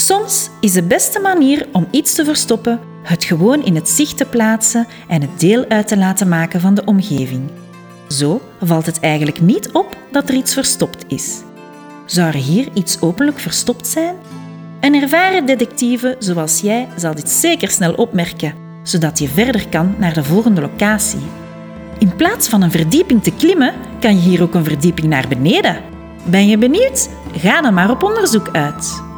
Soms is de beste manier om iets te verstoppen het gewoon in het zicht te plaatsen en het deel uit te laten maken van de omgeving. Zo valt het eigenlijk niet op dat er iets verstopt is. Zou er hier iets openlijk verstopt zijn? Een ervaren detectieve zoals jij zal dit zeker snel opmerken, zodat je verder kan naar de volgende locatie. In plaats van een verdieping te klimmen, kan je hier ook een verdieping naar beneden. Ben je benieuwd? Ga dan maar op onderzoek uit.